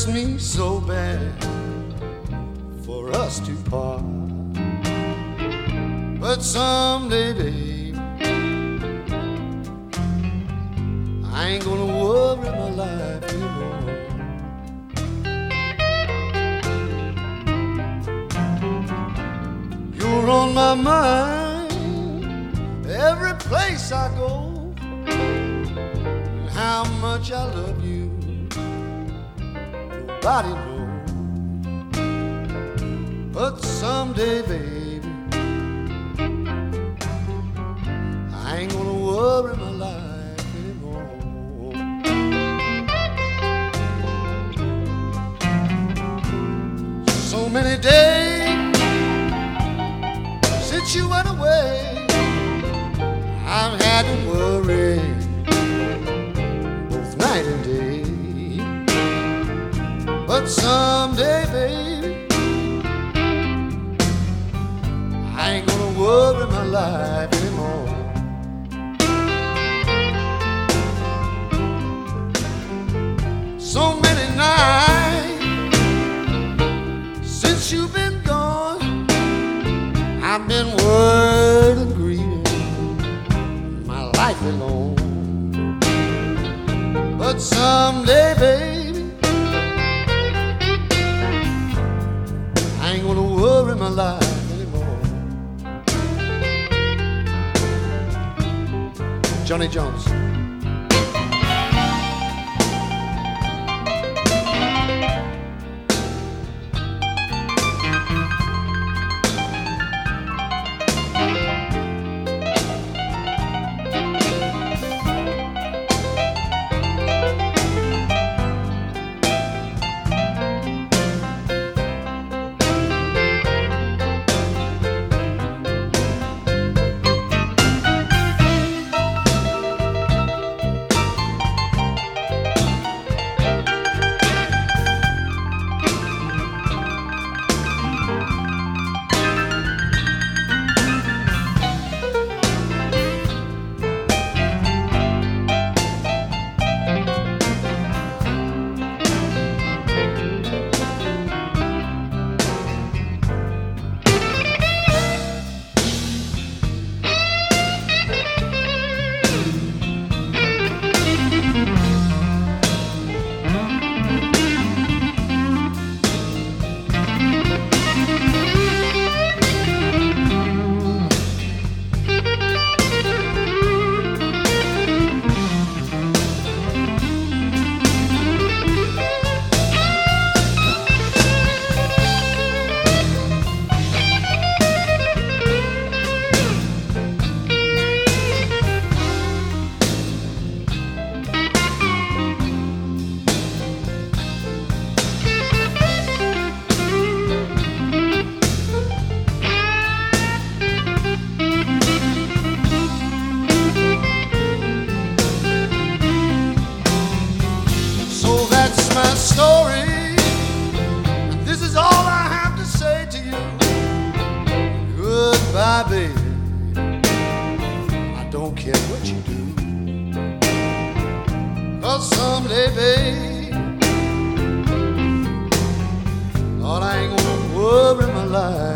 hurts me so bad for us to part. But someday, babe, I ain't gonna worry my life anymore. You're on my mind every place I go. And how much I love you, nobody knows. But someday, baby, I ain't gonna worry my life anymore. So many days since you went away, I've had to worry both night and day. But someday, baby, I ain't gonna worry my life anymore. So many nights since you've been gone, I've been worried and grieving my life alone. But someday, baby, I ain't gonna worry my life anymore. Johnny Jones. My story, and this is all I have to say to you. Goodbye, baby, I don't care what you do, 'cause someday, babe, Lord, I ain't gonna worry my life